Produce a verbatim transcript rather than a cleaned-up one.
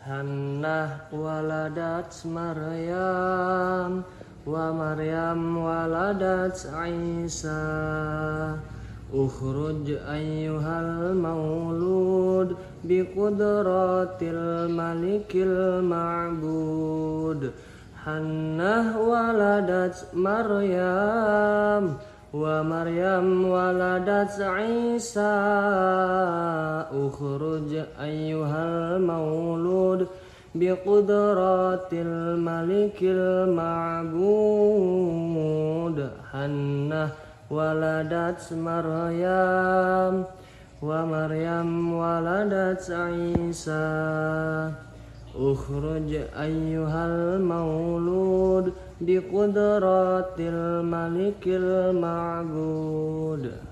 Hannah waladat Maryam wa Maryam waladat Isa. Ukhruj ayyuhal maulud biqudratil malikil ma'bud. Hannah waladat Maryam wa Maryam waladat Isa. Ukhruj ayyuhal maulud biqudratil malikil ma'bud. Hannah waladat Maryam wa Maryam waladat Isa. Ukhruj ayyuhal maulud biqudratil malikil ma'bud.